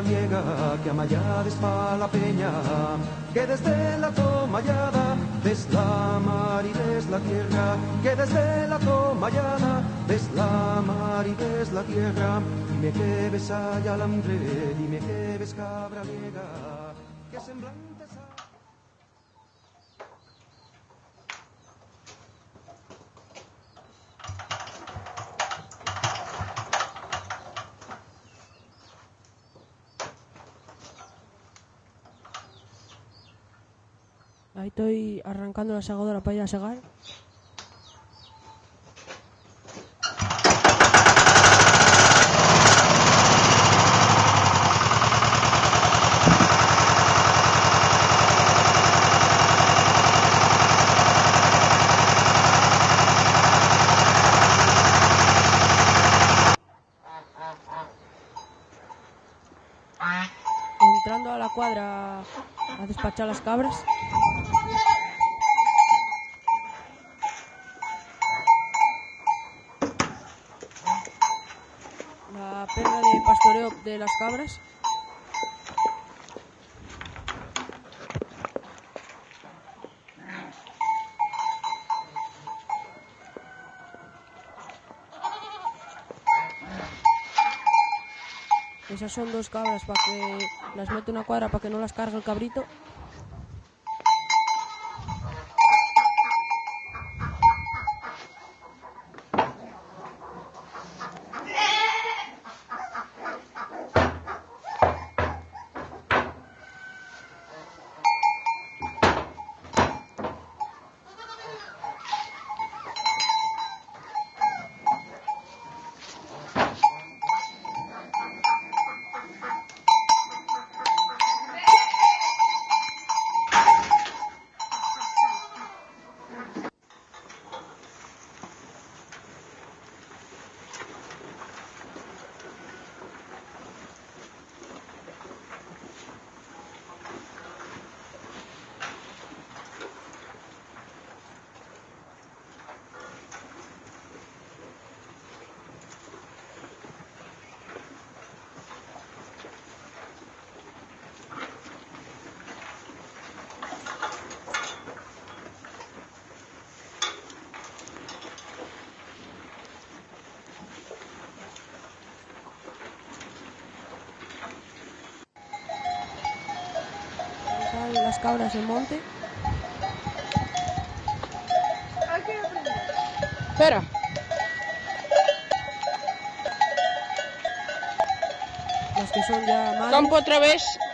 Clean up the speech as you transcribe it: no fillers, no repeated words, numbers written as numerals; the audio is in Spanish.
niega, que amallades pa la peña, que desde la tomallada ves la mar y ves la tierra, que desde la tomallada ves la mar y ves la tierra. Dime que ves allá al hambre, dime que ves cabra liega, que semblantes a... Ahí estoy arrancando la segadora para ir a segar. Entrando a la cuadra a despachar las cabras. La perra de pastoreo de las cabras. Esas son dos cabras para que las meto en una cuadra para que no las cargue el cabrito. Las cabras en monte. Espera. Las que son ya madres. Campo otra vez.